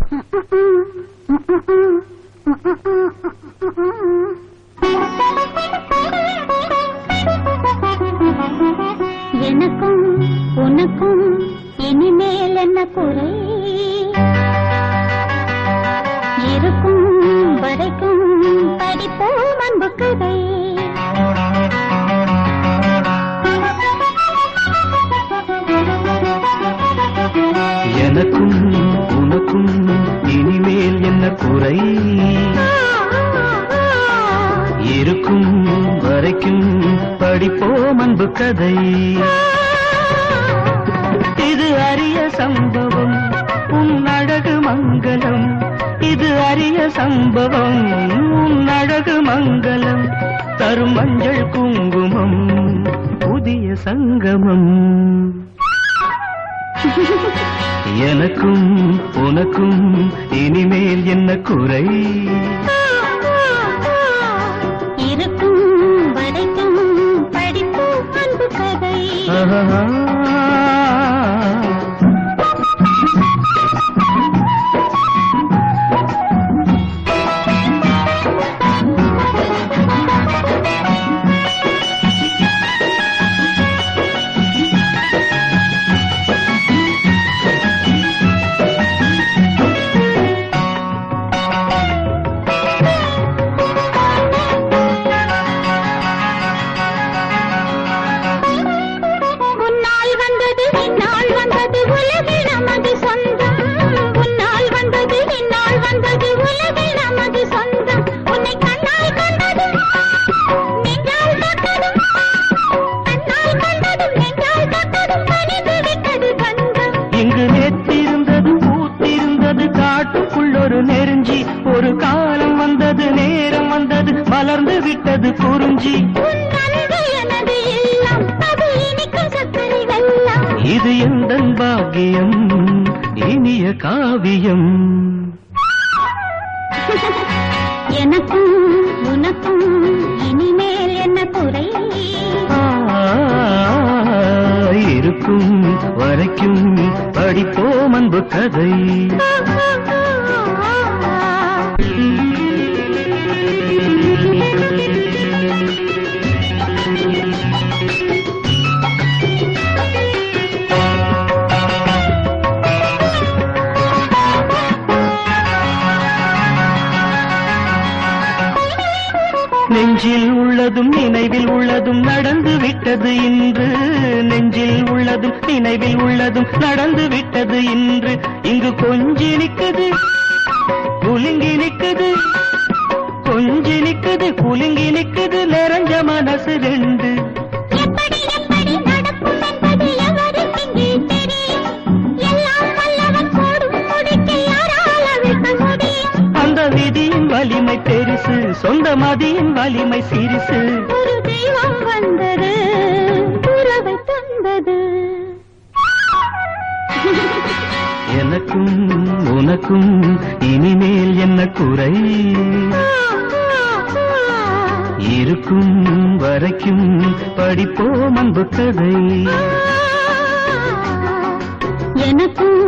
எனக்கும் உனக்கும் இனிமேல் என்ன குறை? இருக்கும் வரைக்கும் படிப்போம் அன்பு கதை. எனக்கும் உனக்கும் இனிமேல் என்ன குறை? இருக்கும் வரைக்கும் படிப்போம் அன்பு கதை. இது அரிய சம்பவம் உன் அழகு மங்களம். இது அரிய சம்பவம் உன் அழகு மங்களம். தரும் மஞ்சள் குங்குமம் புதிய சங்கமம். எனக்கும் உனக்கும் இனிமேல் என்ன குறை? இருக்கும் வரைக்கும் படிப்போம் அன்பு கதை. இங்கு நேற்றிருந்தது பூத்திருந்தது காட்டுக்குள்ளொரு நெருஞ்சி. ஒரு காலம் வந்தது நேரம் வந்தது மலர்ந்து விட்டது குறிஞ்சி. இது எந்தன் பாக்கியம் இனிய காவியம். எனக்கும் உனக்கும் இனிமேல் என்ன குறை? இருக்கும் வரைக்கும் படிப்போம் அன்பு கதை. நெஞ்சில் உள்ளதும் நினைவில் உள்ளதும் நடந்து விட்டது இன்று. நெஞ்சில் உள்ளதும் நினைவில் உள்ளதும் நடந்து விட்டது இன்று. இங்கு கொஞ்சி நிக்குது குலுங்கி நிக்குது, கொஞ்சி நிக்குது குலுங்கி நிக்குது நிறைஞ்ச மனசு ரெண்டு. அந்த விதியின் வலிமை பெருசு, சொந்த மதியின் வலிமை சிறுசு. ஒரு தெய்வம் வந்தது உறவை தந்தது. எனக்கும் உனக்கும் இனிமேல் என்ன குறை? இருக்கும் வரைக்கும் படிப்போம் அன்பு கதை. எனக்கும்